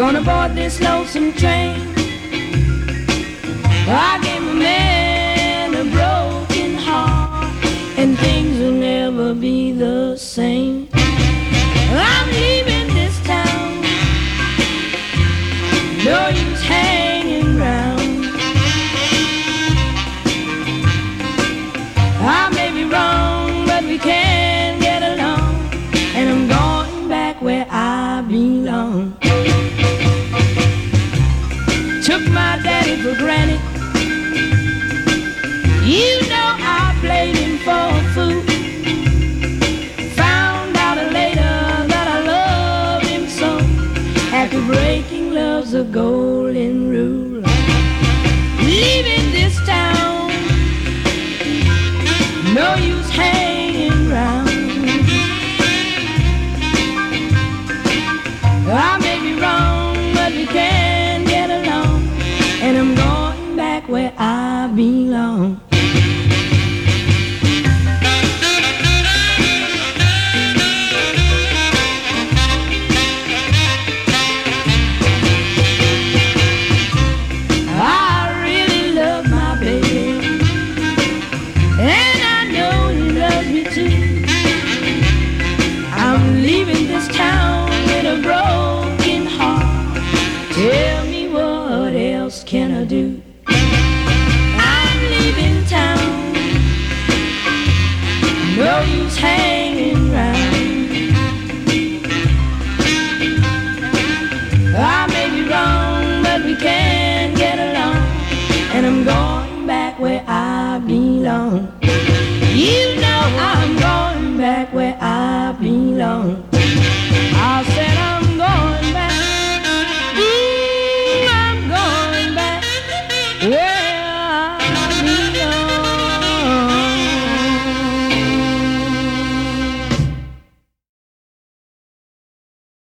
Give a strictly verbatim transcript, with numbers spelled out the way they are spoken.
Gonna board this lonesome train. I gave a man a broken heart, and things will never be the same. I'm leaving this town, no use hanging round. I may be wrong, but we can get along, and I'm going back where I belong. Took my daddy for granted. You know I played him for a fool. Found out later that I loved him so. After breaking love's a golden rule. Leaving this town, no use hanging round. I may be wrong, but we can get along, and I'm going back where I belong. I really love my baby, and I know he loves me too. I'm leaving this town with a broken heart. Tell me, what else can I do? I'm leaving town, no use hanging round. I may be wrong, but we can get along, and I'm going back where I belong.